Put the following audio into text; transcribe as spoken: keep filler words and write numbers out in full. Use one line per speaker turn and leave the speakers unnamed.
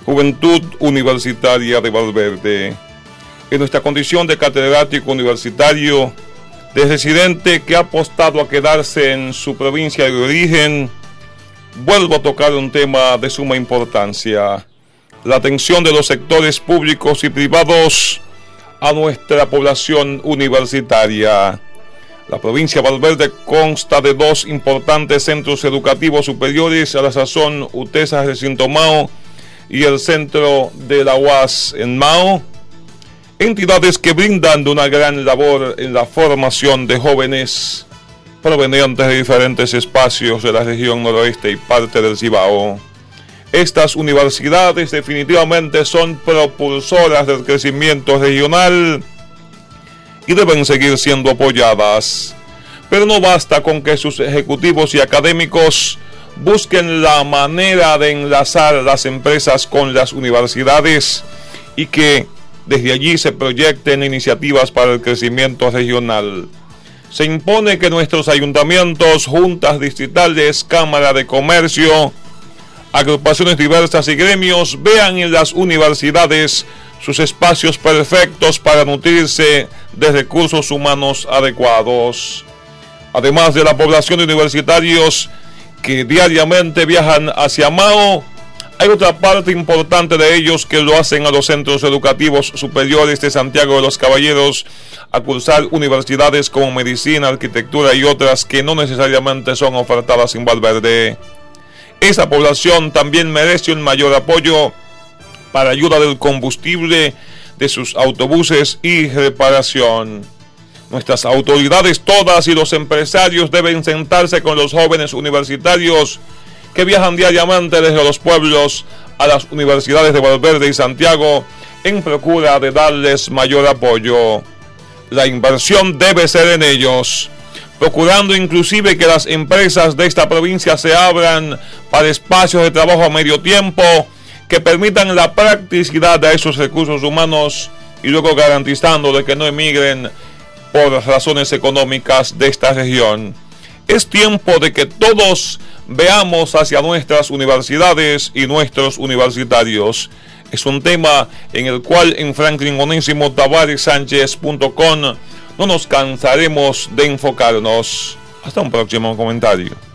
Juventud Universitaria de Valverde. En nuestra condición de catedrático universitario, de residente que ha apostado a quedarse en su provincia de origen, vuelvo a tocar un tema de suma importancia: la atención de los sectores públicos y privados a nuestra población universitaria. La provincia de Valverde consta de dos importantes centros educativos superiores, a la sazón U T E S A Recinto Mao y el Centro de la U A S en Mao, entidades que brindan de una gran labor en la formación de jóvenes provenientes de diferentes espacios de la región noroeste y parte del Cibao. Estas universidades definitivamente son propulsoras del crecimiento regional y deben seguir siendo apoyadas. Pero no basta con que sus ejecutivos y académicos busquen la manera de enlazar las empresas con las universidades y que desde allí se proyecten iniciativas para el crecimiento regional. Se impone que nuestros ayuntamientos, juntas distritales, cámara de comercio, agrupaciones diversas y gremios vean en las universidades sus espacios perfectos para nutrirse de recursos humanos adecuados. Además de la población de universitarios que diariamente viajan hacia Mao, hay otra parte importante de ellos que lo hacen a los centros educativos superiores de Santiago de los Caballeros a cursar universidades como medicina, arquitectura y otras que no necesariamente son ofertadas en Valverde. Esa población también merece un mayor apoyo para ayuda del combustible de sus autobuses y reparación. Nuestras autoridades todas y los empresarios deben sentarse con los jóvenes universitarios que viajan diariamente desde los pueblos a las universidades de Valverde y Santiago en procura de darles mayor apoyo. La inversión debe ser en ellos, procurando inclusive que las empresas de esta provincia se abran para espacios de trabajo a medio tiempo que permitan la practicidad de esos recursos humanos y luego garantizando de que no emigren por razones económicas de esta región. Es tiempo de que todos veamos hacia nuestras universidades y nuestros universitarios. Es un tema en el cual en franklin onésimo tavares sánchez punto com no nos cansaremos de enfocarnos. Hasta un próximo comentario.